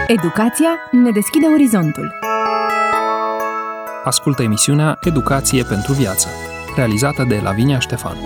Educația ne deschide orizontul. Ascultă emisiunea Educație pentru viață, realizată de Lavinia Ștefan.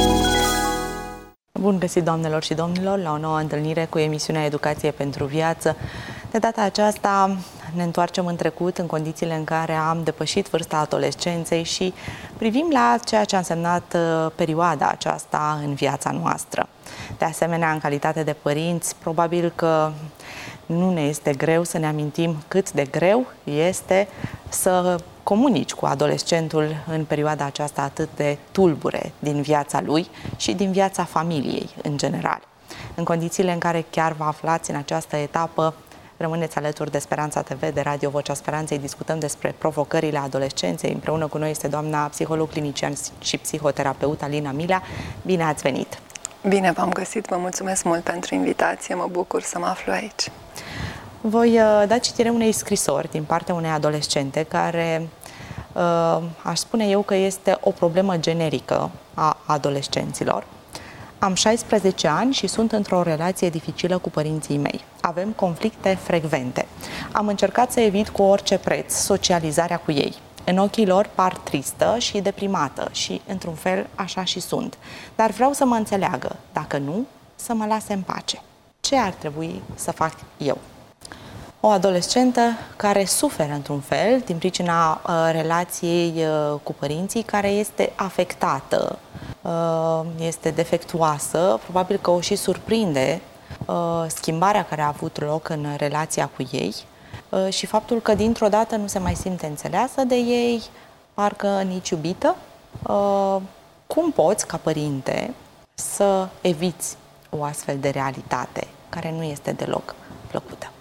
Bun găsit, doamnelor și domnilor, la o nouă întâlnire cu emisiunea Educație pentru viață. De data aceasta ne întoarcem în trecut, în condițiile în care am depășit vârsta adolescenței și privim la ceea ce a însemnat perioada aceasta în viața noastră. De asemenea, în calitate de părinți, probabil că nu ne este greu să ne amintim cât de greu este să comunici cu adolescentul în perioada aceasta atât de tulbure din viața lui și din viața familiei în general. În condițiile în care chiar vă aflați în această etapă, rămâneți alături de Speranța TV, de Radio Vocea Speranței. Discutăm despre provocările adolescenței. Împreună cu noi este doamna psiholog clinician și psihoterapeut Alina Milea. Bine ați venit! Bine v-am găsit, vă mulțumesc mult pentru invitație, mă bucur să mă aflu aici. Voi da citire unei scrisori din partea unei adolescente care aș spune eu că este o problemă generică a adolescenților. Am 16 ani și sunt într-o relație dificilă cu părinții mei. Avem conflicte frecvente. Am încercat să evit cu orice preț socializarea cu ei. În ochii lor par tristă și deprimată și, într-un fel, așa și sunt. Dar vreau să mă înțeleagă. Dacă nu, să mă lase în pace. Ce ar trebui să fac eu? O adolescentă care suferă, într-un fel, din pricina relației cu părinții, care este afectată, este defectuoasă, probabil că o și surprinde schimbarea care a avut loc în relația cu ei și faptul că dintr-o dată nu se mai simte înțeleasă de ei, parcă nici iubită. Cum poți, ca părinte, să eviți o astfel de realitate care nu este deloc plăcută?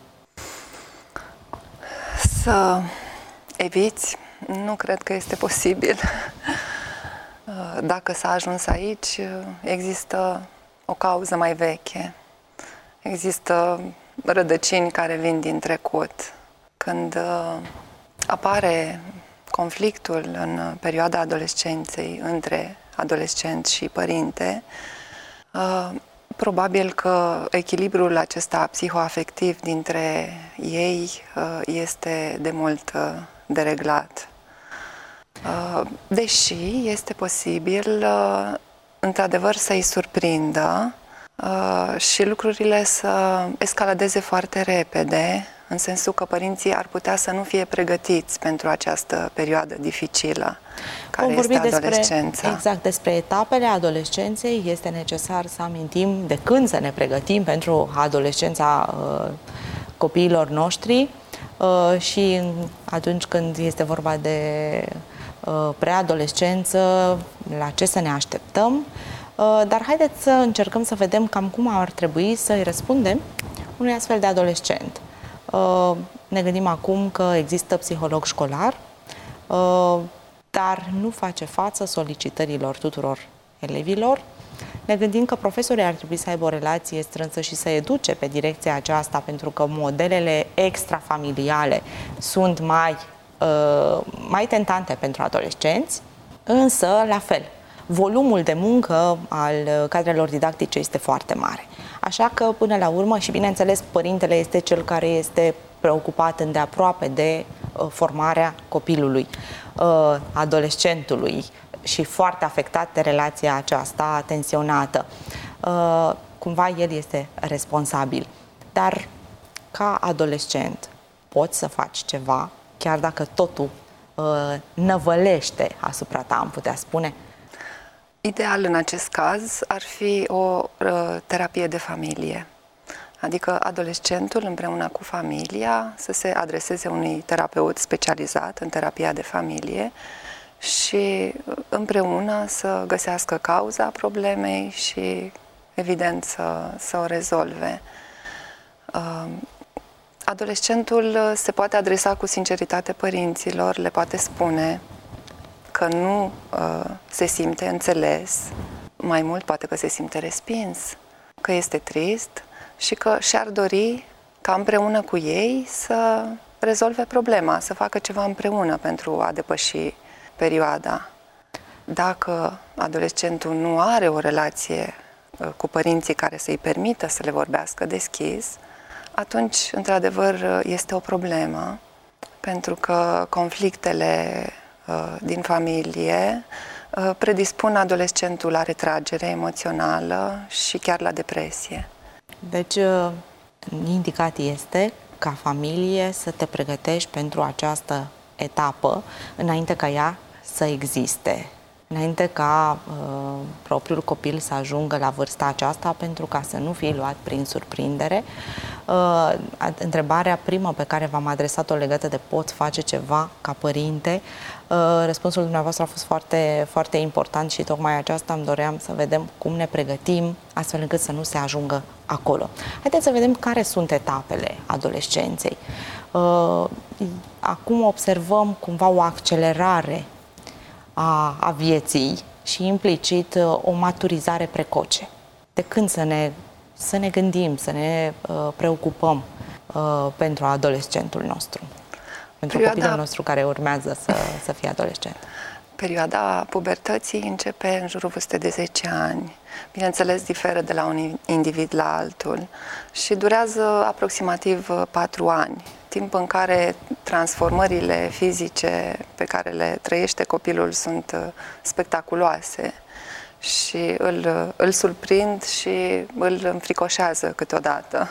Să eviți, nu cred că este posibil. Dacă s-a ajuns aici, există o cauză mai veche. Există rădăcini care vin din trecut. Când apare conflictul în perioada adolescenței între adolescent și părinte, probabil că echilibrul acesta psihoafectiv dintre ei este de mult dereglat. Deși este posibil, într-adevăr, să-i surprindă și lucrurile să escaladeze foarte repede, în sensul că părinții ar putea să nu fie pregătiți pentru această perioadă dificilă care este adolescența. Exact, despre etapele adolescenței este necesar să amintim de când să ne pregătim pentru adolescența copiilor noștri și atunci când este vorba de preadolescență, la ce să ne așteptăm. Dar haideți să încercăm să vedem cam cum ar trebui să-i răspundem unui astfel de adolescent. Ne gândim acum că există psiholog școlar, dar nu face față solicitărilor tuturor elevilor. Ne gândim că profesorii ar trebui să aibă o relație strânsă și să educe pe direcția aceasta, pentru că modelele extrafamiliale sunt mai tentante pentru adolescenți, însă, la fel, volumul de muncă al cadrelor didactice este foarte mare. Așa că, până la urmă, și bineînțeles, părintele este cel care este preocupat îndeaproape de formarea copilului, adolescentului și foarte afectat de relația aceasta tensionată. Cumva el este responsabil. Dar, ca adolescent, poți să faci ceva, chiar dacă totul năvălește asupra ta, am putea spune? Ideal în acest caz ar fi o terapie de familie. Adică adolescentul împreună cu familia să se adreseze unui terapeut specializat în terapia de familie și împreună să găsească cauza problemei și, evident, să o rezolve. Adolescentul se poate adresa cu sinceritate părinților, le poate spune că nu se simte înțeles, mai mult poate că se simte respins, că este trist și că și-ar dori ca împreună cu ei să rezolve problema, să facă ceva împreună pentru a depăși perioada. Dacă adolescentul nu are o relație cu părinții care să-i permită să le vorbească deschis, atunci, într-adevăr, este o problemă, pentru că conflictele din familie predispun adolescentul la retragere emoțională și chiar la depresie. Deci, indicat este ca familie să te pregătești pentru această etapă înainte ca ea să existe, înainte ca propriul copil să ajungă la vârsta aceasta, pentru ca să nu fie luat prin surprindere. Întrebarea primă pe care v-am adresat-o legată de pot face ceva ca părinte, răspunsul dumneavoastră a fost foarte, foarte important și tocmai aceasta îmi doream să vedem cum ne pregătim astfel încât să nu se ajungă acolo. Haideți să vedem care sunt etapele adolescenței. Acum observăm cumva o accelerare a vieții și implicit o maturizare precoce. De când să ne gândim, să ne preocupăm pentru adolescentul nostru, pentru copilul nostru care urmează să fie adolescent? Perioada pubertății începe în jurul vârstei de 10 ani. Bineînțeles, diferă de la un individ la altul și durează aproximativ 4 ani, timp în care transformările fizice pe care le trăiește copilul sunt spectaculoase și îl surprind și îl înfricoșează câteodată.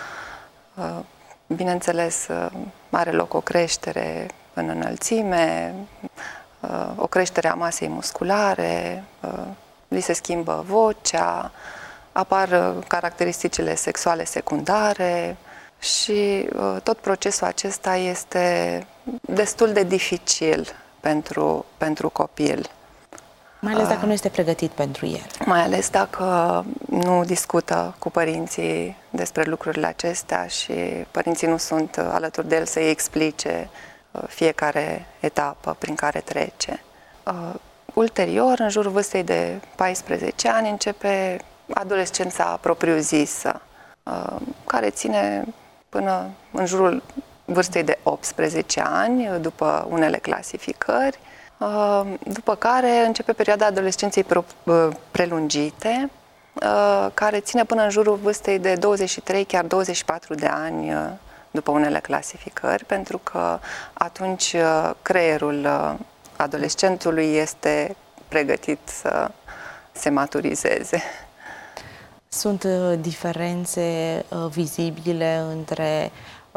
Bineînțeles, are loc o creștere în înălțime, o creștere a masei musculare, li se schimbă vocea, apar caracteristicile sexuale secundare și tot procesul acesta este destul de dificil pentru copil. Mai ales dacă nu este pregătit pentru el. Mai ales dacă nu discută cu părinții despre lucrurile acestea și părinții nu sunt alături de el să-i explice fiecare etapă prin care trece. Ulterior, în jurul vârstei de 14 ani, începe adolescența propriu-zisă, care ține până în jurul vârstei de 18 ani, după unele clasificări, după care începe perioada adolescenței prelungite, care ține până în jurul vârstei de 23, chiar 24 de ani, după unele clasificări, pentru că atunci creierul adolescentului este pregătit să se maturizeze. Sunt diferențe vizibile între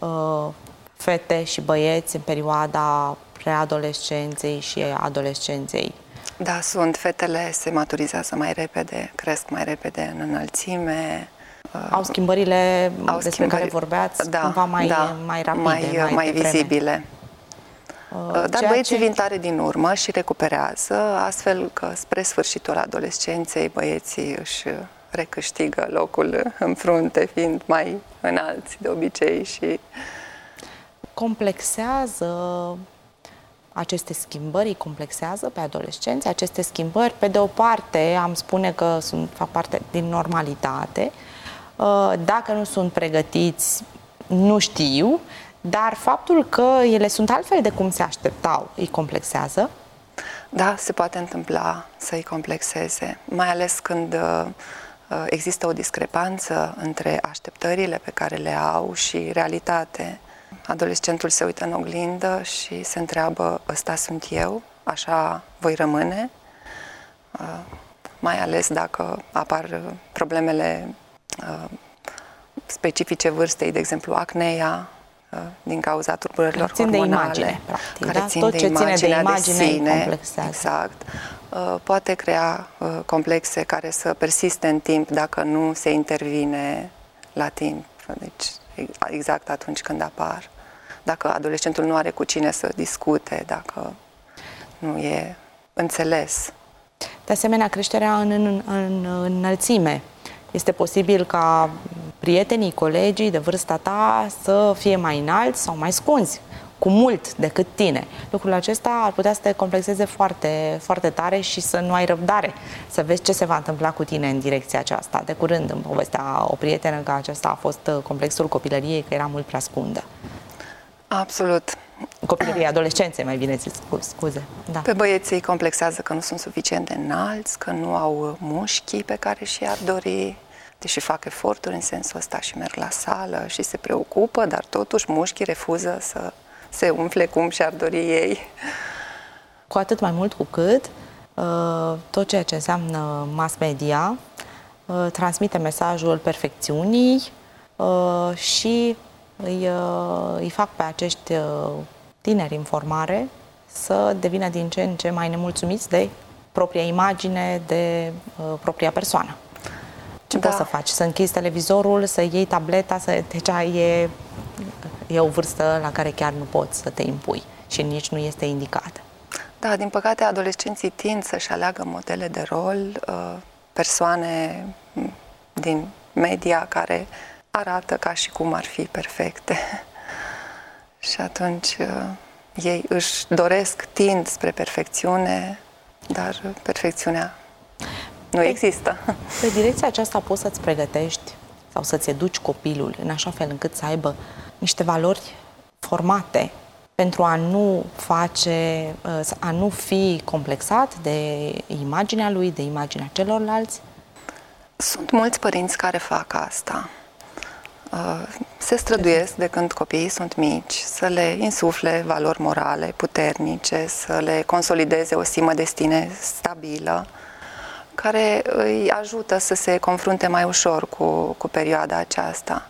fete și băieți în perioada preadolescenței și adolescenței? Da, sunt. Fetele se maturizează mai repede, cresc mai repede în înălțime. Au schimbările despre care vorbeați cumva mai rapide, mai vizibile. Dar băieții vin tare din urmă și recuperează, astfel că spre sfârșitul adolescenței băieții își recâștigă locul în frunte, fiind mai înalți de obicei și... Complexează aceste schimbări, îi complexează pe adolescenți aceste schimbări. Pe de o parte, am spune că fac parte din normalitate. Dacă nu sunt pregătiți, nu știu, dar faptul că ele sunt altfel de cum se așteptau, îi complexează? Da, se poate întâmpla să îi complexeze, mai ales când există o discrepanță între așteptările pe care le au și realitate. Adolescentul se uită în oglindă și se întreabă, ăsta sunt eu, așa voi rămâne, mai ales dacă apar problemele specifice vârstei, de exemplu acneea, din cauza tulburărilor hormonale. De imagine, practic, care țin tot de ce ține de imagine sine, complexează. exact. Poate crea complexe care să persiste în timp dacă nu se intervine la timp. Deci, exact atunci când apar. Dacă adolescentul nu are cu cine să discute, dacă nu e înțeles. De asemenea, creșterea în înălțime. Este posibil ca prietenii, colegii de vârsta ta să fie mai înalți sau mai scunzi, cu mult decât tine. Lucrul acesta ar putea să te complexeze foarte, foarte tare și să nu ai răbdare, să vezi ce se va întâmpla cu tine în direcția aceasta. De curând îmi povestea o prietenă că acesta a fost complexul copilăriei, că era mult prea scundă. Absolut. Copilăriei, adolescenței, mai bine zis, scuze. Da. Pe băieții îi complexează că nu sunt suficient de înalți, că nu au mușchii pe care și-ar dori, deși fac eforturi în sensul ăsta și merg la sală și se preocupă, dar totuși mușchii refuză să se umfle cum și-ar dori ei. Cu atât mai mult cu cât tot ceea ce înseamnă mass media transmite mesajul perfecțiunii și îi fac pe acești tineri în formare să devină din ce în ce mai nemulțumiți de propria imagine, de propria persoană. Ce poți să faci? Să închizi televizorul, să iei tableta, deci e o vârstă la care chiar nu poți să te impui și nici nu este indicată. Da, din păcate, adolescenții tind să-și aleagă modele de rol, persoane din media care arată ca și cum ar fi perfecte. Și atunci ei își doresc, tind spre perfecțiune, dar perfecțiunea nu există. Pe direcția aceasta poți să-ți pregătești sau să-ți educi copilul în așa fel încât să aibă niște valori formate pentru a nu fi complexat de imaginea lui, de imaginea celorlalți? Sunt mulți părinți care fac asta. Se străduiesc de când copiii sunt mici să le insufle valori morale puternice, să le consolideze o stimă de sine stabilă, care îi ajută să se confrunte mai ușor cu perioada aceasta.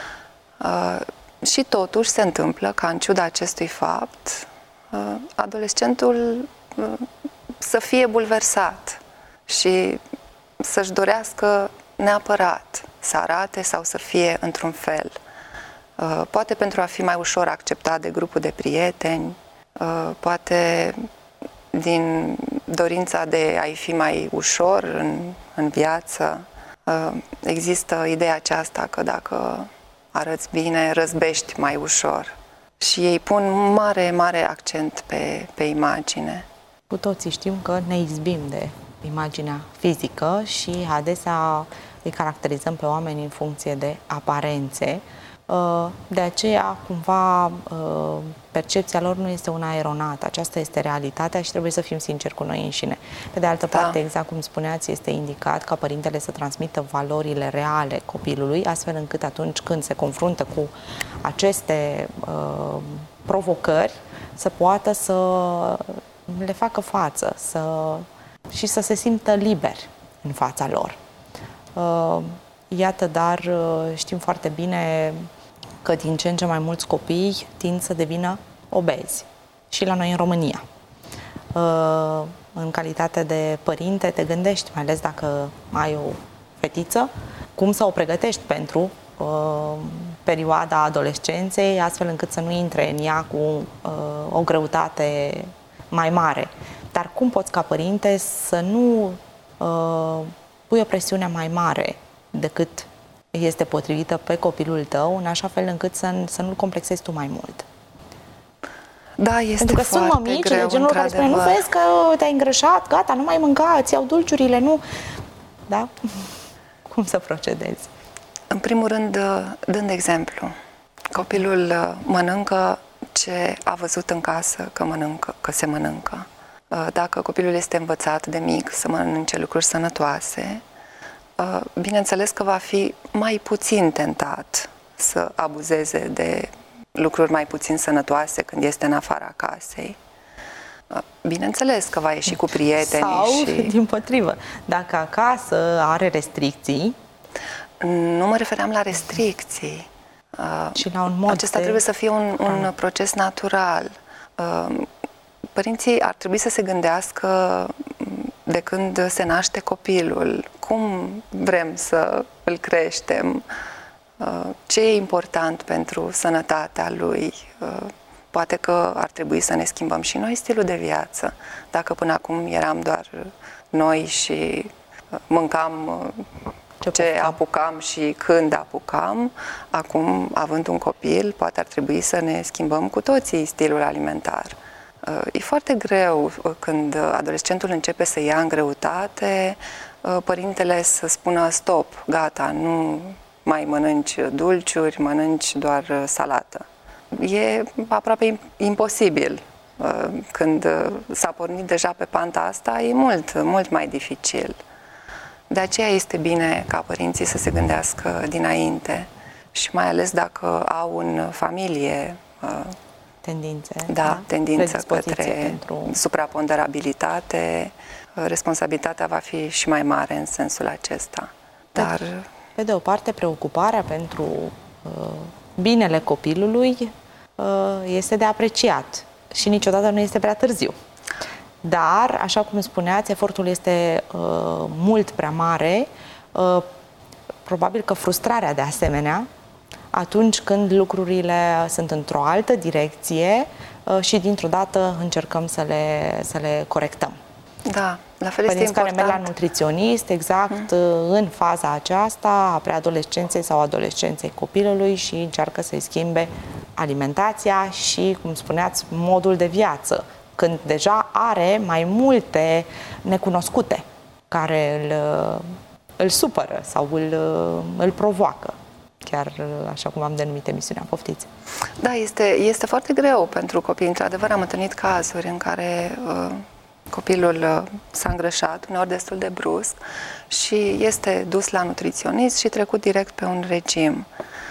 Și totuși se întâmplă ca, în ciuda acestui fapt, adolescentul să fie bulversat și să-și dorească neapărat să arate sau să fie într-un fel. Poate pentru a fi mai ușor acceptat de grupul de prieteni, poate din dorința de a-i fi mai ușor în viață. Există ideea aceasta că dacă arăți bine, răzbești mai ușor. Și ei pun mare, mare accent pe imagine. Cu toții știm că ne izbim de imaginea fizică și adesea îi caracterizăm pe oameni în funcție de aparențe. De aceea, cumva, percepția lor nu este una eronată. Aceasta este realitatea și trebuie să fim sinceri cu noi înșine. Pe de altă parte, exact cum spuneați, este indicat ca părintele să transmită valorile reale copilului, astfel încât atunci când se confruntă cu aceste provocări, să poată să le facă față și să se simtă liber în fața lor. Iată, dar știm foarte bine că din ce în ce mai mulți copii tind să devină obezi. Și la noi în România. În calitate de părinte te gândești, mai ales dacă ai o fetiță, cum să o pregătești pentru perioada adolescenței, astfel încât să nu intre în ea cu o greutate mai mare. Dar cum poți ca părinte să nu pui o presiune mai mare decât este potrivită pe copilul tău, în așa fel încât să nu-l complexezi tu mai mult? Da, este Pentru că foarte sunt mămici greu, de genul care spune, nu vezi că te-ai îngrășat, gata, nu mai mânca, îți iau dulciurile, nu... Da? Cum să procedezi? În primul rând, dând exemplu. Copilul mănâncă ce a văzut în casă că se mănâncă. Dacă copilul este învățat de mic să mănânce lucruri sănătoase, bineînțeles că va fi mai puțin tentat să abuzeze de lucruri mai puțin sănătoase când este în afara casei. Bineînțeles că va ieși cu prieteni. Sau, dimpotrivă, dacă acasă are restricții... Nu mă refeream la restricții. Și la un mod acesta trebuie să fie un proces natural. Părinții ar trebui să se gândească de când se naște copilul, cum vrem să îl creștem, ce e important pentru sănătatea lui. Poate că ar trebui să ne schimbăm și noi stilul de viață. Dacă până acum eram doar noi și mâncam ce apucam și când apucam, acum, având un copil, poate ar trebui să ne schimbăm cu toții stilul alimentar. E foarte greu când adolescentul începe să ia în greutate, părintele să spună stop, gata, nu mai mănânci dulciuri, mănânci doar salată. E aproape imposibil. Când s-a pornit deja pe panta asta, e mult, mult mai dificil. De aceea este bine ca părinții să se gândească dinainte și mai ales dacă au în familie tendință către pentru supraponderabilitate, responsabilitatea va fi și mai mare în sensul acesta. Dar pe de o parte, preocuparea pentru binele copilului este de apreciat și niciodată nu este prea târziu. Dar, așa cum spuneați, efortul este mult prea mare, probabil că frustrarea de asemenea, atunci când lucrurile sunt într-o altă direcție și dintr-o dată încercăm să le corectăm. Da, la fel este Părinți care important. merg la nutriționist, exact în faza aceasta a preadolescenței sau adolescenței copilului și încearcă să-i schimbe alimentația și, cum spuneați, modul de viață, când deja are mai multe necunoscute care îl supără sau îl provoacă. Chiar așa cum am denumit emisiunea, poftiți. Da, este foarte greu pentru copii. Într-adevăr, am întâlnit cazuri în care copilul s-a îngrășat, uneori destul de brusc, și este dus la nutriționist și trecut direct pe un regim.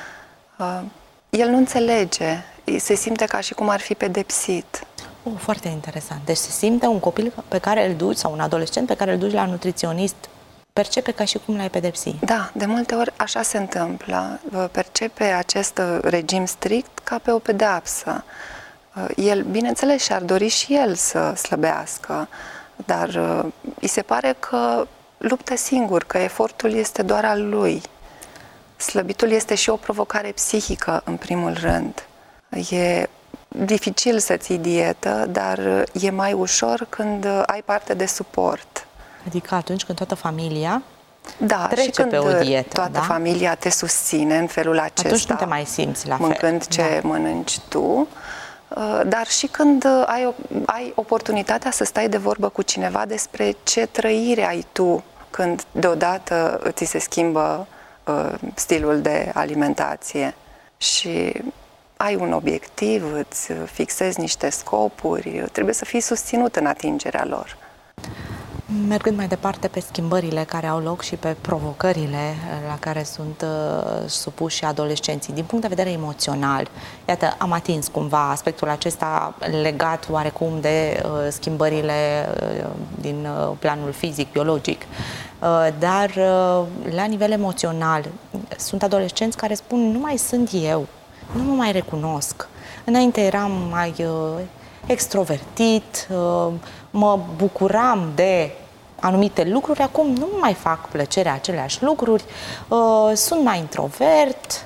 El nu înțelege, se simte ca și cum ar fi pedepsit. Foarte interesant. Deci se simte un copil pe care îl duci, sau un adolescent pe care îl duci la nutriționist, percepe ca și cum l-ai pedepsi. Da, de multe ori așa se întâmplă. Percepe acest regim strict ca pe o pedeapsă. El, bineînțeles, și-ar dori și el să slăbească, dar îi se pare că luptă singur, că efortul este doar al lui. Slăbitul este și o provocare psihică, în primul rând. E dificil să ții dietă, dar e mai ușor când ai parte de suport. Adică atunci când toată familia trece și când pe o dietă, toată familia te susține în felul acesta. Atunci nu te mai simți la fel. Mâncând ce mănânci tu, dar și când ai oportunitatea să stai de vorbă cu cineva despre ce trăire ai tu când deodată ți se schimbă stilul de alimentație și ai un obiectiv, îți fixezi niște scopuri, trebuie să fii susținut în atingerea lor. Mergând mai departe pe schimbările care au loc și pe provocările la care sunt supuși adolescenții, din punct de vedere emoțional, iată, am atins cumva aspectul acesta legat oarecum de schimbările din planul fizic, biologic, dar la nivel emoțional sunt adolescenți care spun: nu mai sunt eu, nu mă mai recunosc. Înainte eram mai extrovertit, mă bucuram de anumite lucruri, acum nu mai fac plăcerea aceleași lucruri, sunt mai introvert,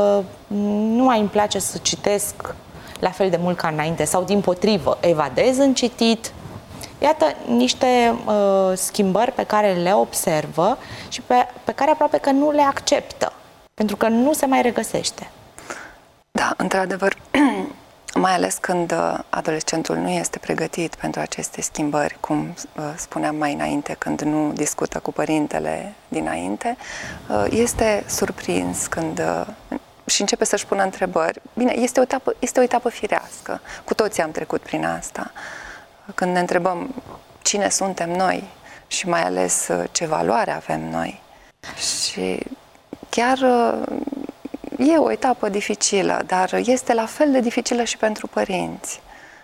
nu mai îmi place să citesc la fel de mult ca înainte sau dimpotrivă, evadez în citit. Iată niște schimbări pe care le observă și pe care aproape că nu le acceptă, pentru că nu se mai regăsește. Da, într-adevăr, mai ales când adolescentul nu este pregătit pentru aceste schimbări, cum spuneam mai înainte, când nu discută cu părintele dinainte, este surprins când și începe să-și pună întrebări. Bine, este o etapă firească. Cu toții am trecut prin asta. Când ne întrebăm cine suntem noi și mai ales ce valoare avem noi. Și chiar e o etapă dificilă, dar este la fel de dificilă și pentru părinți.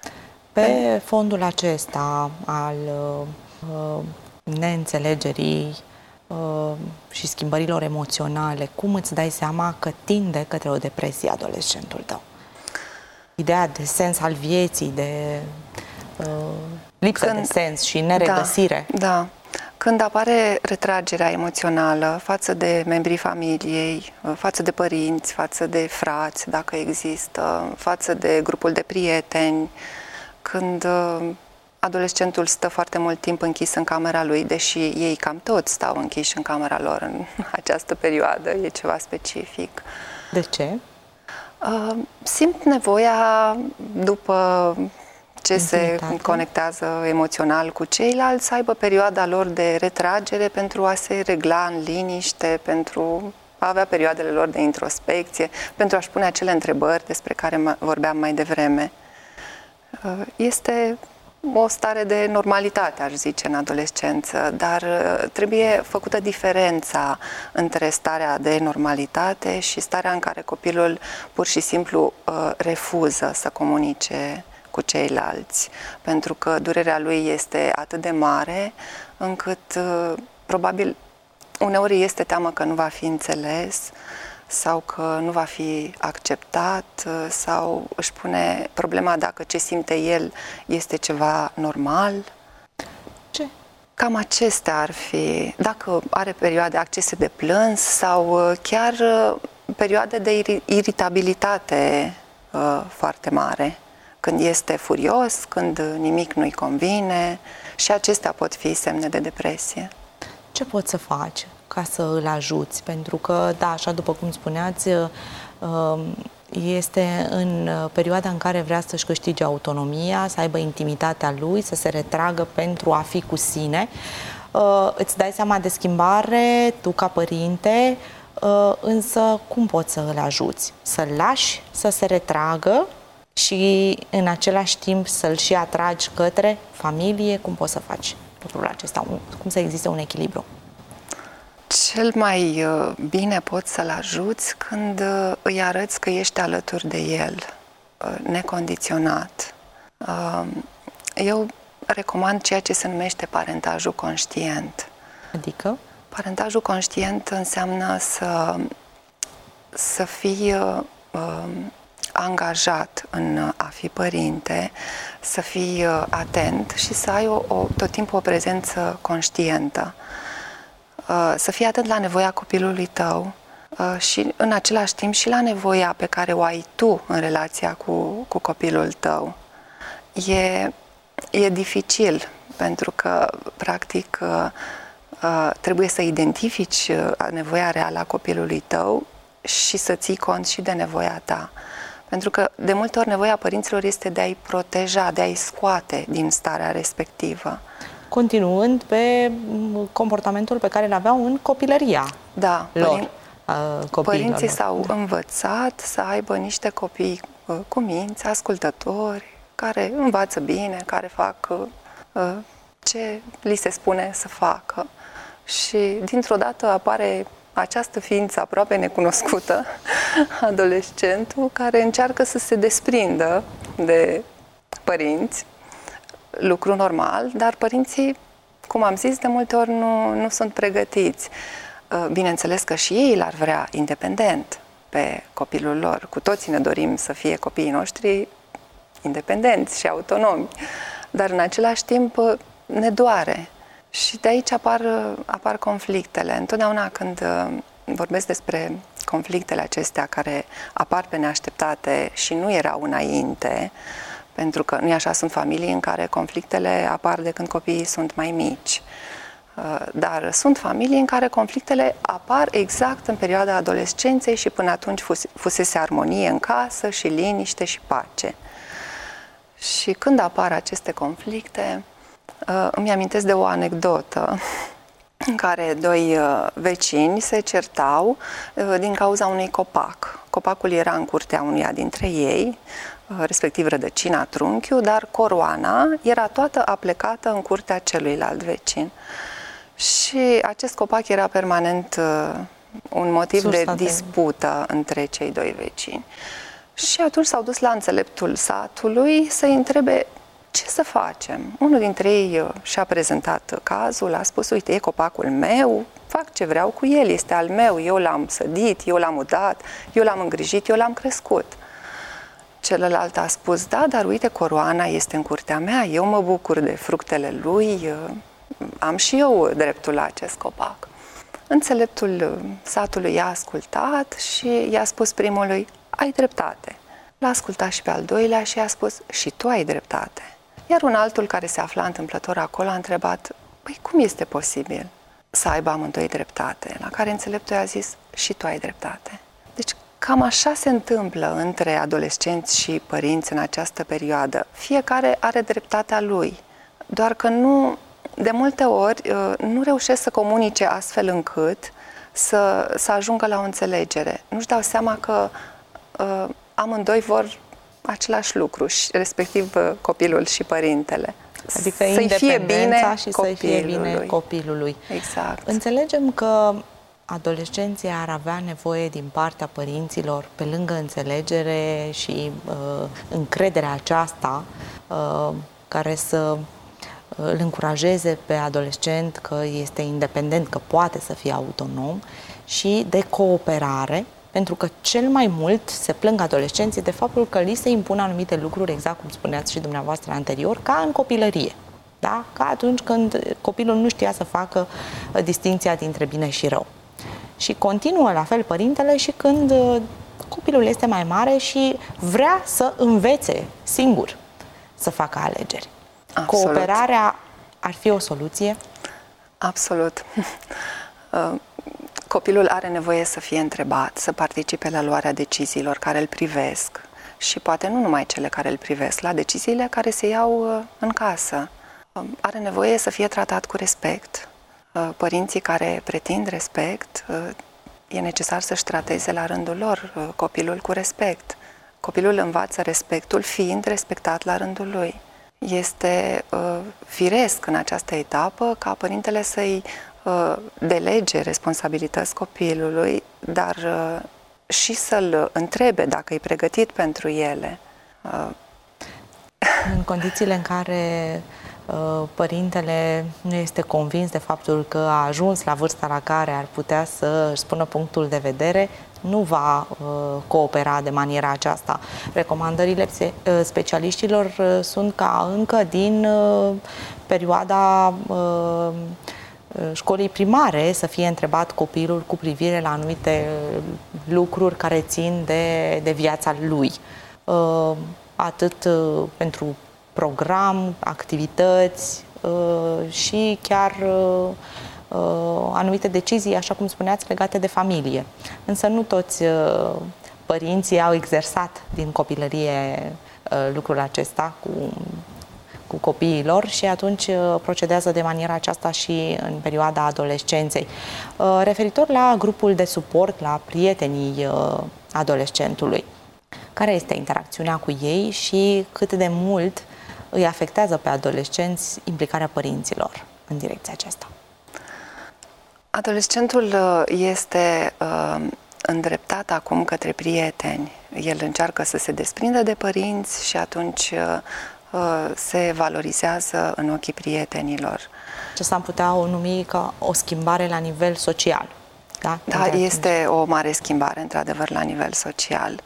Pe fondul acesta al neînțelegerii și schimbărilor emoționale, cum îți dai seama că tinde către o depresie adolescentul tău? Ideea de sens al vieții, de lipsă de sens și neregăsire. Da. Când apare retragerea emoțională față de membrii familiei, față de părinți, față de frați, dacă există, față de grupul de prieteni, când adolescentul stă foarte mult timp închis în camera lui, deși ei cam toți stau închiși în camera lor în această perioadă, e ceva specific. De ce? Simt nevoia, după ce se conectează emoțional cu ceilalți, să aibă perioada lor de retragere pentru a se regla în liniște, pentru a avea perioadele lor de introspecție, pentru a-și pune acele întrebări despre care vorbeam mai devreme. Este o stare de normalitate, aș zice, în adolescență, dar trebuie făcută diferența între starea de normalitate și starea în care copilul pur și simplu refuză să comunice cu ceilalți, pentru că durerea lui este atât de mare încât probabil uneori este teamă că nu va fi înțeles sau că nu va fi acceptat sau își pune problema dacă ce simte el este ceva normal. Ce? Cam acestea ar fi, dacă are perioade, accese de plâns sau chiar perioade de iritabilitate foarte mare, când este furios, când nimic nu-i convine, și acestea pot fi semne de depresie. Ce poți să faci ca să îl ajuți? Pentru că, da, așa după cum spuneați, este în perioada în care vrea să-și câștige autonomia, să aibă intimitatea lui, să se retragă pentru a fi cu sine. Îți dai seama de schimbare, tu ca părinte, însă cum poți să îl ajuți? Să-l lași să se retragă și în același timp să-l și atragi către familie? Cum poți să faci lucrul acesta? Cum să existe un echilibru? Cel mai bine poți să-l ajuți când îi arăți că ești alături de el, necondiționat. Eu recomand ceea ce se numește parentajul conștient. Adică? Parentajul conștient înseamnă să fii angajat în a fi părinte, să fii atent și să ai tot timpul o prezență conștientă. Să fii atent la nevoia copilului tău și în același timp și la nevoia pe care o ai tu în relația cu copilul tău. E dificil pentru că, practic, trebuie să identifici nevoia reală a copilului tău și să ții cont și de nevoia ta. Pentru că, de multe ori, nevoia părinților este de a-i proteja, de a-i scoate din starea respectivă. Continuând pe comportamentul pe care îl aveau în copilăria lor. Părinții s-au învățat să aibă niște copii cu minți, ascultători, care învață bine, care fac ce li se spune să facă. Și dintr-o dată apare această ființă aproape necunoscută, adolescentul, care încearcă să se desprindă de părinți, lucru normal, dar părinții, cum am zis, de multe ori nu sunt pregătiți. Bineînțeles că și ei l-ar vrea independent pe copilul lor. Cu toții ne dorim să fie copiii noștri independenți și autonomi, dar în același timp ne doare. Și de aici apar conflictele. Întotdeauna când vorbesc despre conflictele acestea care apar pe neașteptate și nu erau înainte, pentru că nu-i așa, sunt familii în care conflictele apar de când copiii sunt mai mici. Dar sunt familii în care conflictele apar exact în perioada adolescenței și până atunci fusese armonie în casă și liniște și pace. Și când apar aceste conflicte, îmi amintesc de o anecdotă în care doi vecini se certau din cauza unui copac. Copacul era în curtea unuia dintre ei, respectiv rădăcina, trunchiul, dar coroana era toată aplecată în curtea celuilalt vecin. Și acest copac era permanent un motiv de dispută între cei doi vecini. Și atunci s-au dus la înțeleptul satului să-i întrebe ce să facem. Unul dintre ei și-a prezentat cazul, a spus, uite, e copacul meu, fac ce vreau cu el, este al meu, eu l-am sădit, eu l-am udat, eu l-am îngrijit, eu l-am crescut. Celălalt a spus, da, dar uite, coroana este în curtea mea, eu mă bucur de fructele lui, am și eu dreptul la acest copac. Înțeleptul satului i-a ascultat și i-a spus primului, ai dreptate. L-a ascultat și pe al doilea și i-a spus, și tu ai dreptate. Iar un altul care se afla întâmplător acolo a întrebat, păi cum este posibil să aibă amândoi dreptate? La care înțeleptul i-a zis, și tu ai dreptate. Deci cam așa se întâmplă între adolescenți și părinți în această perioadă. Fiecare are dreptatea lui, doar că de multe ori nu reușesc să comunice astfel încât să ajungă la o înțelegere. Nu-și dau seama că amândoi vor același lucru, respectiv copilul și părintele. Adică să-i fie bine și să-i fie bine copilului. Exact. Înțelegem că adolescenții ar avea nevoie din partea părinților, pe lângă înțelegere și încrederea aceasta, care să îl încurajeze pe adolescent că este independent, că poate să fie autonom, și de cooperare, pentru că cel mai mult se plâng adolescenții de faptul că li se impun anumite lucruri, exact cum spuneați și dumneavoastră anterior, ca în copilărie. Da? Ca atunci când copilul nu știa să facă distinția dintre bine și rău. Și continuă la fel părintele și când copilul este mai mare și vrea să învețe singur să facă alegeri. Absolut. Cooperarea ar fi o soluție? Absolut. Copilul are nevoie să fie întrebat, să participe la luarea deciziilor care îl privesc și poate nu numai cele care îl privesc, la deciziile care se iau în casă. Are nevoie să fie tratat cu respect. Părinții care pretind respect, e necesar să-și trateze la rândul lor copilul cu respect. Copilul învață respectul fiind respectat la rândul lui. Este firesc în această etapă ca părintele să-i delege responsabilități copilului, dar și să-l întrebe dacă e pregătit pentru ele. În condițiile în care părintele nu este convins de faptul că a ajuns la vârsta la care ar putea să își spună punctul de vedere, nu va coopera de maniera aceasta. Recomandările specialiștilor sunt ca încă din perioada școlii primare să fie întrebat copilul cu privire la anumite lucruri care țin de viața lui. Atât pentru program, activități și chiar anumite decizii, așa cum spuneați, legate de familie. Însă nu toți părinții au exersat din copilărie lucrul acesta cu copiii lor și atunci procedează de maniera aceasta și în perioada adolescenței. Referitor la grupul de suport, la prietenii adolescentului, care este interacțiunea cu ei și cât de mult îi afectează pe adolescenți implicarea părinților în direcția aceasta? Adolescentul este îndreptat acum către prieteni. El încearcă să se desprindă de părinți și atunci se valorizează în ochii prietenilor. Ce am putea o numi ca o schimbare la nivel social. Da, da, este o mare schimbare, într-adevăr, la nivel social.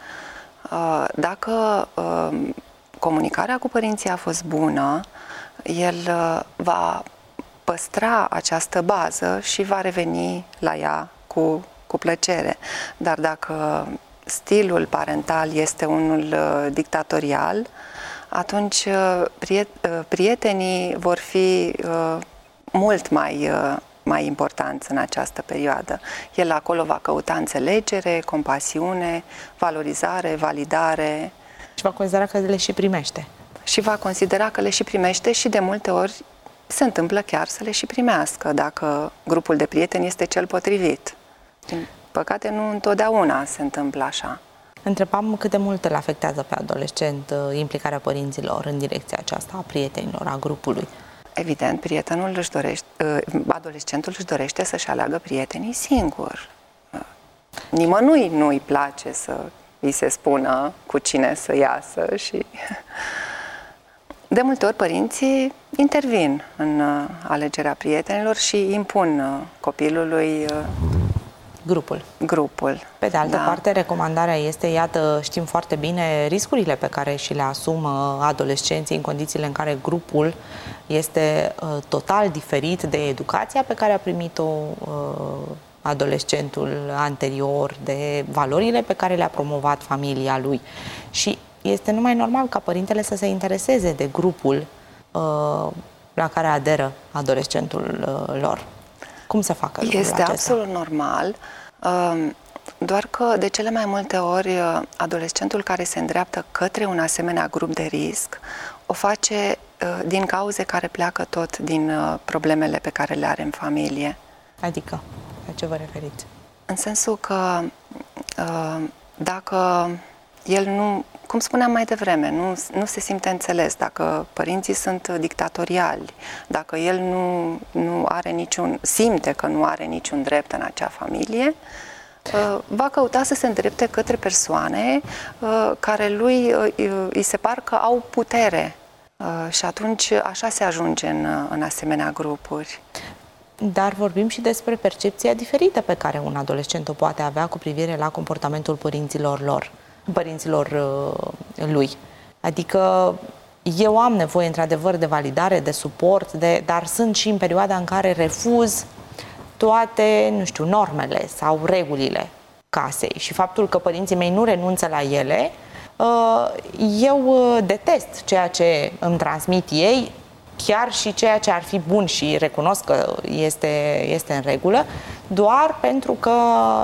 Dacă comunicarea cu părinții a fost bună, el va păstra această bază și va reveni la ea cu plăcere. Dar dacă stilul parental este unul dictatorial, atunci prietenii vor fi mult mai importanți în această perioadă. El acolo va căuta înțelegere, compasiune, valorizare, validare. Și va considera că le și primește. Și va considera că le și primește și de multe ori se întâmplă chiar să le și primească, dacă grupul de prieteni este cel potrivit. Din păcate, nu întotdeauna se întâmplă așa. Întrebam cât de mult îl afectează pe adolescent implicarea părinților în direcția aceasta, a prietenilor, a grupului. Evident, adolescentul își dorește să-și aleagă prietenii singur. Nimănui nu-i place să îi se spună cu cine să iasă și... De multe ori părinții intervin în alegerea prietenilor și impun copilului grupul. Pe de altă parte, recomandarea este, iată, știm foarte bine riscurile pe care și le asumă adolescenții în condițiile în care grupul este total diferit de educația pe care a primit-o adolescentul anterior, de valorile pe care le-a promovat familia lui. Și este numai normal ca părintele să se intereseze de grupul la care aderă adolescentul lor. Cum să facă lucrul acesta? Este absolut normal, doar că de cele mai multe ori adolescentul care se îndreaptă către un asemenea grup de risc o face din cauze care pleacă tot din problemele pe care le are în familie. Adică, la ce vă referiți? În sensul că dacă el nu, cum spuneam mai devreme, nu se simte înțeles, dacă părinții sunt dictatoriali, dacă el nu are simte că nu are niciun drept în acea familie, va căuta să se îndrepte către persoane care lui îi se par că au putere. Și atunci așa se ajunge în asemenea grupuri. Dar vorbim și despre percepția diferită pe care un adolescent o poate avea cu privire la comportamentul părinților lui. Adică eu am nevoie într-adevăr de validare, de suport, dar sunt și în perioada în care refuz toate, nu știu, normele sau regulile casei și faptul că părinții mei nu renunță la ele, eu detest ceea ce îmi transmit ei, chiar și ceea ce ar fi bun și recunosc că este în regulă, doar pentru că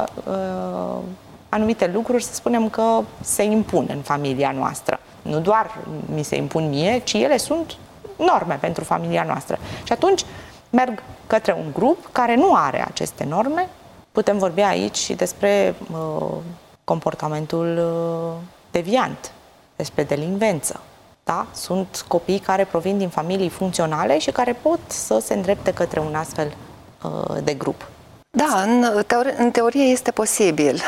anumite lucruri, să spunem că se impun în familia noastră. Nu doar mi se impun mie, ci ele sunt norme pentru familia noastră. Și atunci merg către un grup care nu are aceste norme. Putem vorbi aici și despre comportamentul deviant, despre delinvență. Da? Sunt copii care provin din familii funcționale și care pot să se îndrepte către un astfel de grup. Da, în teorie este posibil.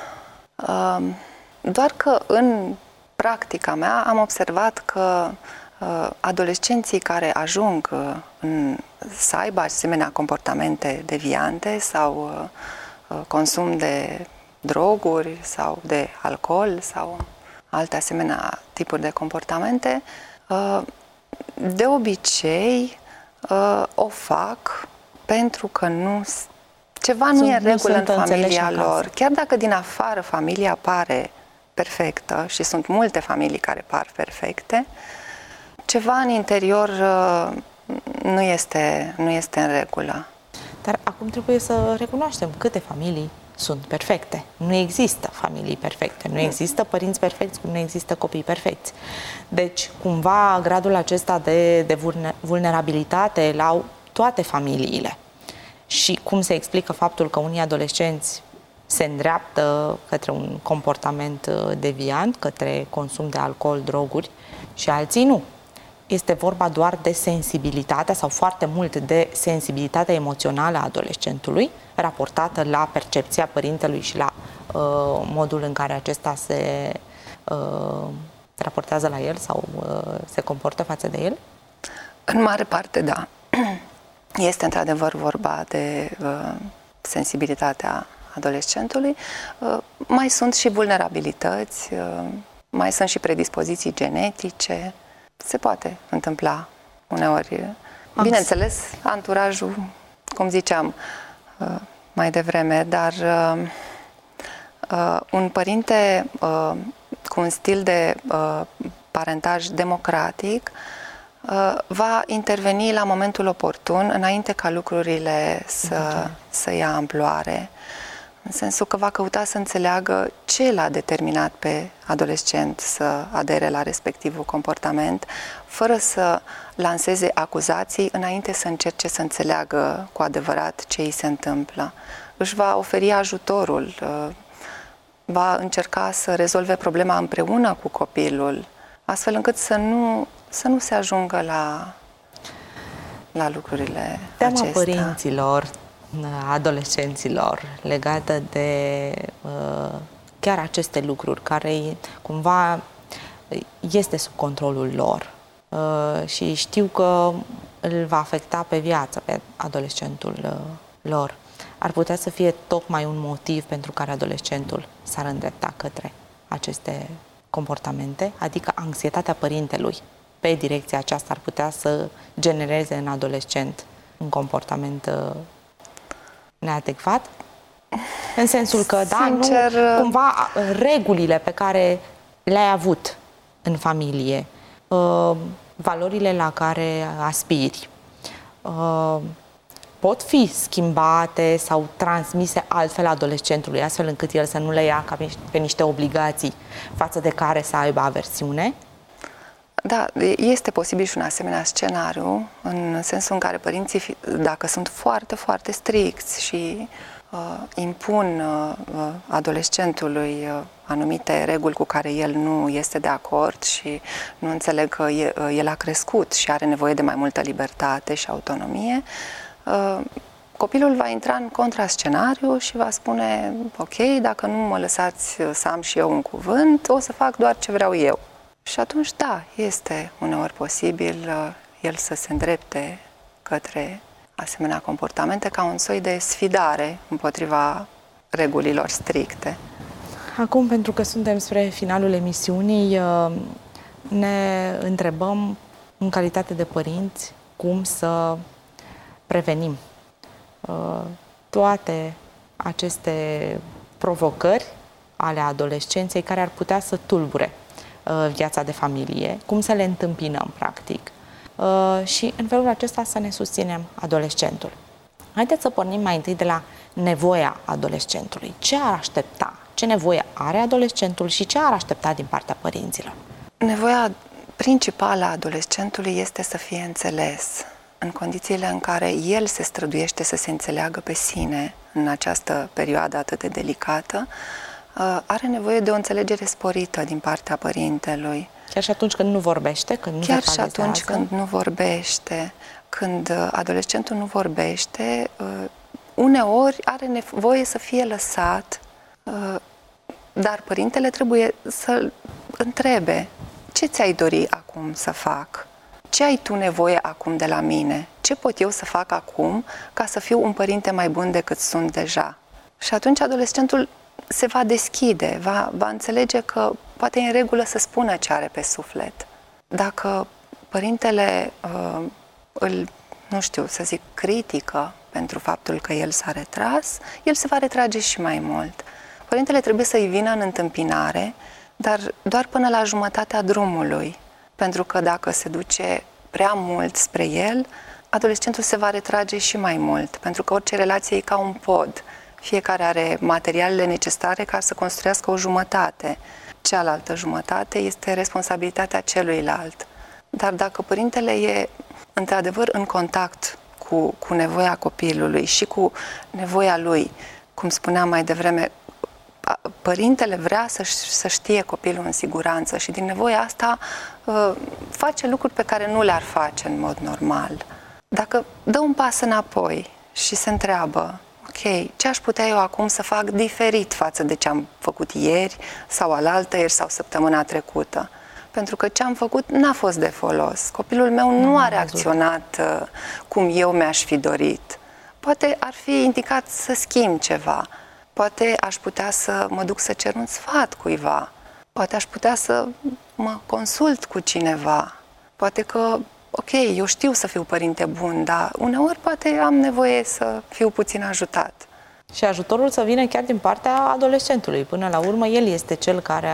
Doar că în practica mea am observat că adolescenții care ajung să aibă asemenea comportamente deviante sau consum de droguri sau de alcool sau alte asemenea tipuri de comportamente, de obicei o fac pentru că ceva nu e în regulă în familia lor. Chiar dacă din afară familia pare perfectă și sunt multe familii care par perfecte, ceva în interior nu este în regulă. Dar acum trebuie să recunoaștem câte familii sunt perfecte. Nu există familii perfecte, nu există părinți perfecți, cum nu există copii perfecți. Deci, cumva, gradul acesta de vulnerabilitate la toate familiile. Și cum se explică faptul că unii adolescenți se îndreaptă către un comportament deviant, către consum de alcool, droguri și alții nu. Este vorba doar de sensibilitatea sau foarte mult de sensibilitatea emoțională a adolescentului raportată la percepția părintelui și la modul în care acesta se raportează la el sau se comportă față de el? În mare parte, da. Este într-adevăr vorba de sensibilitatea adolescentului. Mai sunt și vulnerabilități, mai sunt și predispoziții genetice. Se poate întâmpla uneori. Bineînțeles, anturajul, cum ziceam mai devreme, dar un părinte cu un stil de parentaj democratic va interveni la momentul oportun, înainte ca lucrurile să ia amploare, în sensul că va căuta să înțeleagă ce l-a determinat pe adolescent să adere la respectivul comportament, fără să lanseze acuzații înainte să încerce să înțeleagă cu adevărat ce îi se întâmplă. Își va oferi ajutorul, va încerca să rezolve problema împreună cu copilul, astfel încât să nu se ajungă la lucrurile Teama acestea. Părinților, adolescenților, legată de chiar aceste lucruri care cumva este sub controlul lor și știu că îl va afecta pe viață, pe adolescentul lor. Ar putea să fie tocmai un motiv pentru care adolescentul s-ar îndrepta către aceste comportamente, adică anxietatea părintelui pe direcția aceasta ar putea să genereze în adolescent un comportament neadecvat? În sensul că, sincer, da, nu, cumva regulile pe care le-ai avut în familie, valorile la care aspiri, pot fi schimbate sau transmise altfel adolescentului, astfel încât el să nu le ia ca pe niște obligații față de care să aibă aversiune? Da, este posibil și un asemenea scenariu, în sensul în care părinții, dacă sunt foarte, foarte stricți și impun adolescentului anumite reguli cu care el nu este de acord și nu înțeleg că el a crescut și are nevoie de mai multă libertate și autonomie, copilul va intra în contrascenariu și va spune: ok, dacă nu mă lăsați să am și eu un cuvânt, o să fac doar ce vreau eu. Și atunci, da, este uneori posibil el să se îndrepte către asemenea comportamente ca un soi de sfidare împotriva regulilor stricte. Acum, pentru că suntem spre finalul emisiunii, ne întrebăm, în calitate de părinți, cum să prevenim toate aceste provocări ale adolescenței care ar putea să tulbure viața de familie, cum să le întâmpinăm, practic, și în felul acesta să ne susținem adolescentul. Haideți să pornim mai întâi de la nevoia adolescentului. Ce ar aștepta? Ce nevoie are adolescentul și ce ar aștepta din partea părinților? Nevoia principală a adolescentului este să fie înțeles. În condițiile în care el se străduiește să se înțeleagă pe sine în această perioadă atât de delicată, are nevoie de o înțelegere sporită din partea părintelui. Chiar și atunci când nu vorbește, când nu verbalizează? Chiar și atunci când nu vorbește, când adolescentul nu vorbește, uneori are nevoie să fie lăsat, dar părintele trebuie să-l întrebe: ce ți-ai dori acum să fac? Ce ai tu nevoie acum de la mine? Ce pot eu să fac acum ca să fiu un părinte mai bun decât sunt deja? Și atunci adolescentul se va deschide, va înțelege că poate e în regulă să spună ce are pe suflet. Dacă părintele îl, nu știu, să zic, critică pentru faptul că el s-a retras, el se va retrage și mai mult. Părintele trebuie să-i vină în întâmpinare, dar doar până la jumătatea drumului. Pentru că dacă se duce prea mult spre el, adolescentul se va retrage și mai mult, pentru că orice relație e ca un pod. Fiecare are materialele necesare ca să construiască o jumătate. Cealaltă jumătate este responsabilitatea celuilalt. Dar dacă părintele e într-adevăr în contact cu nevoia copilului și cu nevoia lui, cum spuneam mai devreme, părintele vrea să știe copilul în siguranță și din nevoia asta face lucruri pe care nu le-ar face în mod normal. Dacă dă un pas înapoi și se întreabă: ok, ce aș putea eu acum să fac diferit față de ce am făcut ieri sau alaltăieri sau săptămâna trecută? Pentru că ce am făcut n-a fost de folos. Copilul meu nu a reacționat cum eu mi-aș fi dorit. Poate ar fi indicat să schimb ceva. Poate aș putea să mă duc să cer un sfat cuiva. Poate aș putea să mă consult cu cineva. Poate că, ok, eu știu să fiu părinte bun, dar uneori poate am nevoie să fiu puțin ajutat. Și ajutorul să vină chiar din partea adolescentului. Până la urmă, el este cel care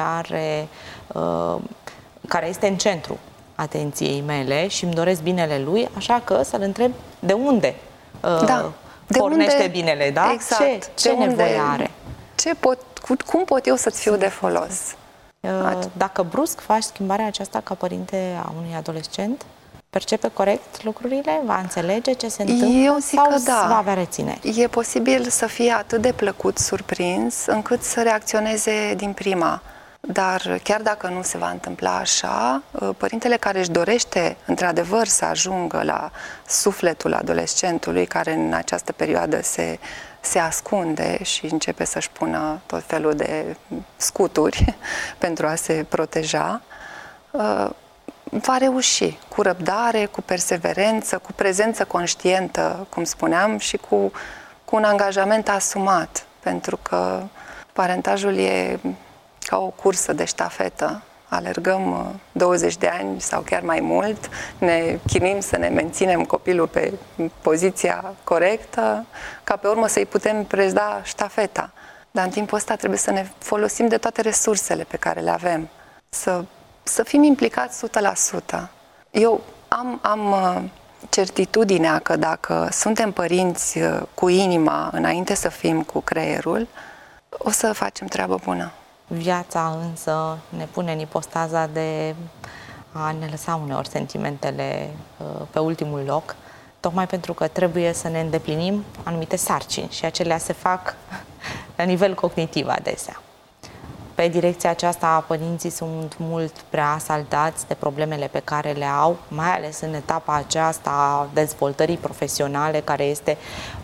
care este în centru atenției mele și îmi doresc binele lui, așa că să-l întreb de unde pornește binele, da? Exact. Ce nevoie are? Cum pot eu să-ți fiu de folos? Dacă brusc faci schimbarea aceasta ca părinte a unui adolescent, percepe corect lucrurile? Va înțelege ce se întâmplă? Eu zic sau că da. Va avea rețineri? E posibil să fie atât de plăcut surprins încât să reacționeze din prima. Dar chiar dacă nu se va întâmpla așa, părintele care își dorește într-adevăr să ajungă la sufletul adolescentului, care în această perioadă se ascunde și începe să-și pună tot felul de scuturi pentru a se proteja, va reuși cu răbdare, cu perseverență, cu prezență conștientă, cum spuneam, și cu un angajament asumat, pentru că parentajul e ca o cursă de ștafetă. Alergăm 20 de ani sau chiar mai mult, ne chinuim să ne menținem copilul pe poziția corectă, ca pe urmă să-i putem preda ștafeta. Dar în timpul ăsta trebuie să ne folosim de toate resursele pe care le avem, să fim implicați 100%. Eu am certitudinea că dacă suntem părinți cu inima înainte să fim cu creierul, o să facem treabă bună. Viața însă ne pune în ipostaza de a ne lăsa uneori sentimentele pe ultimul loc, tocmai pentru că trebuie să ne îndeplinim anumite sarcini și acelea se fac la nivel cognitiv adesea. Pe direcția aceasta, părinții sunt mult prea asaltați de problemele pe care le au, mai ales în etapa aceasta a dezvoltării profesionale, care este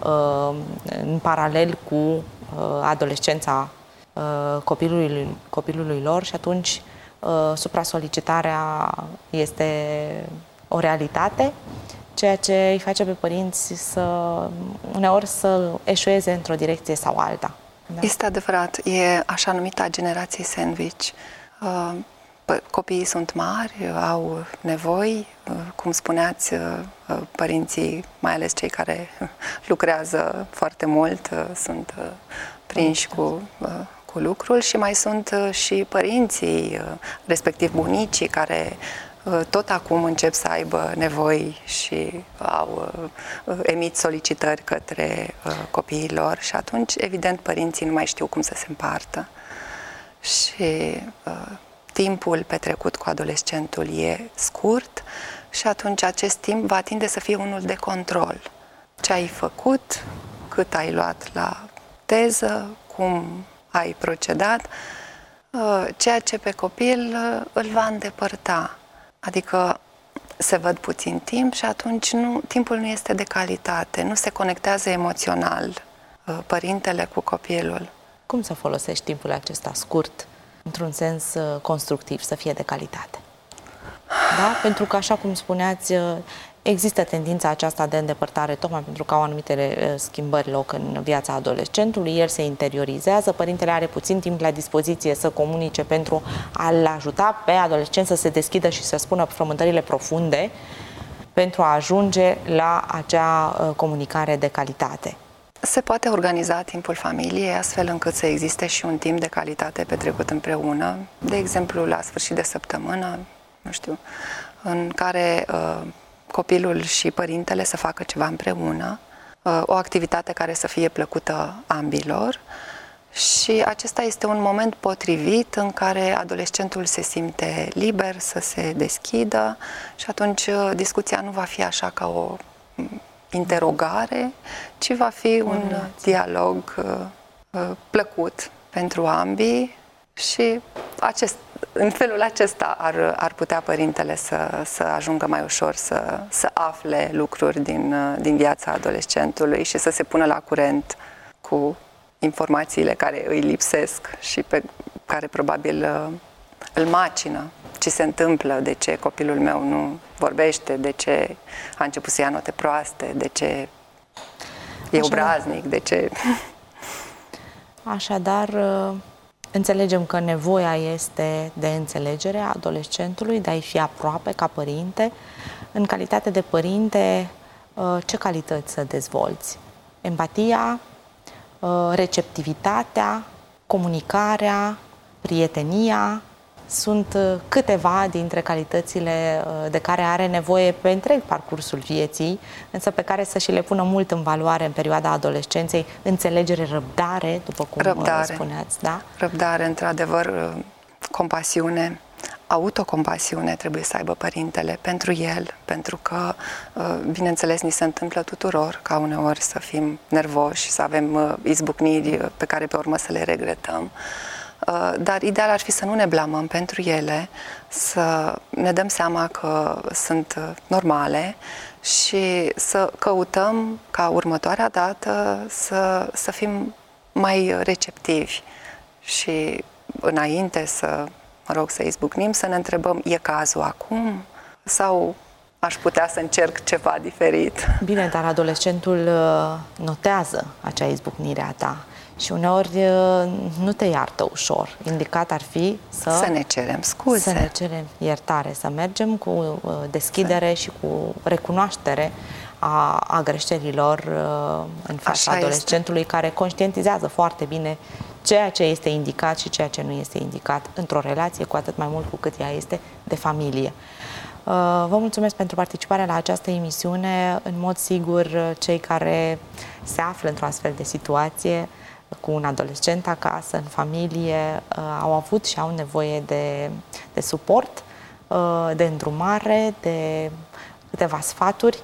în paralel cu adolescența copilului lor, și atunci supra-solicitarea este o realitate, ceea ce îi face pe părinți uneori să eșueze într-o direcție sau alta. Da? Este adevărat, e așa numita generație sandwich. Copiii sunt mari, au nevoi, cum spuneați, părinții, mai ales cei care lucrează foarte mult, sunt prinși cu lucrul, și mai sunt și părinții, respectiv bunicii, care tot acum încep să aibă nevoi și emit solicitări către copiii lor, și atunci, evident, părinții nu mai știu cum să se împartă. Și timpul petrecut cu adolescentul e scurt și atunci acest timp va tinde să fie unul de control. Ce ai făcut, cât ai luat la teză, cum ai procedat, ceea ce pe copil îl va îndepărta. Adică se văd puțin timp și atunci timpul nu este de calitate, nu se conectează emoțional părintele cu copilul. Cum să folosești timpul acesta scurt într-un sens constructiv, să fie de calitate? Da? Pentru că, așa cum spuneați, există tendința aceasta de îndepărtare, tocmai pentru că au anumite schimbări loc în viața adolescentului, el se interiorizează, părintele are puțin timp la dispoziție să comunice pentru a-l ajuta pe adolescent să se deschidă și să spună frământările profunde pentru a ajunge la acea comunicare de calitate. Se poate organiza timpul familiei astfel încât să existe și un timp de calitate petrecut împreună, de exemplu la sfârșit de săptămână, nu știu, în care copilul și părintele să facă ceva împreună, o activitate care să fie plăcută ambilor, și acesta este un moment potrivit în care adolescentul se simte liber să se deschidă și atunci discuția nu va fi așa ca o interogare, ci va fi un dialog plăcut pentru ambii, și în felul acesta ar putea părintele să ajungă mai ușor să afle lucruri din viața adolescentului și să se pună la curent cu informațiile care îi lipsesc și pe care probabil îl macină. Ce se întâmplă, de ce copilul meu nu vorbește, de ce a început să ia note proaste, de ce e obraznic, de ce... Așadar, înțelegem că nevoia este de înțelegere a adolescentului, de a-i fi aproape ca părinte. În calitate de părinte, ce calități să dezvolți? Empatia, receptivitatea, comunicarea, prietenia, sunt câteva dintre calitățile de care are nevoie pe întreg parcursul vieții, însă pe care să și le pună mult în valoare în perioada adolescenței: înțelegere, răbdare, după cum spuneați, da? Răbdare, într-adevăr, compasiune, autocompasiune trebuie să aibă părintele pentru el, pentru că, bineînțeles, ni se întâmplă tuturor ca uneori să fim nervoși, să avem izbucniri pe care pe urmă să le regretăm. Dar ideal ar fi să nu ne blamăm pentru ele, să ne dăm seama că sunt normale și să căutăm ca următoarea dată să fim mai receptivi și înainte să izbucnim, să ne întrebăm: e cazul acum? Sau aș putea să încerc ceva diferit? Bine, dar adolescentul notează acea izbucnire a ta și uneori nu te iartă ușor. Indicat ar fi să ne cerem scuze, să ne cerem iertare, să mergem cu deschidere și cu recunoaștere a greșelilor în fața adolescentului, care conștientizează foarte bine ceea ce este indicat și ceea ce nu este indicat într-o relație, cu atât mai mult cu cât ea este de familie. Vă mulțumesc pentru participarea la această emisiune. În mod sigur, cei care se află într-o astfel de situație, cu un adolescent acasă, în familie, au avut și au nevoie de suport, de îndrumare, de câteva sfaturi.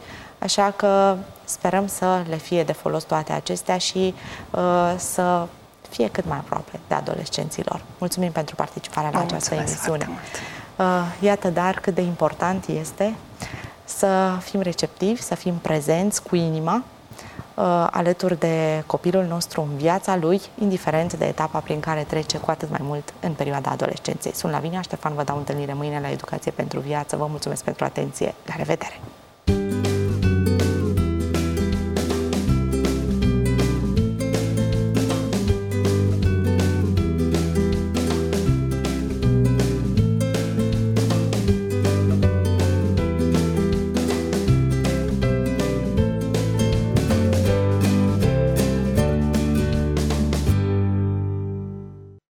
Așa că sperăm să le fie de folos toate acestea și să fie cât mai aproape de adolescenților. Mulțumim pentru participarea la această emisiune. Iată, dar cât de important este să fim receptivi, să fim prezenți cu inima alături de copilul nostru în viața lui, indiferent de etapa prin care trece, cu atât mai mult în perioada adolescenței. Sunt Lavinia Ștefan, vă dau întâlnire mâine la Educație pentru Viață. Vă mulțumesc pentru atenție. La revedere!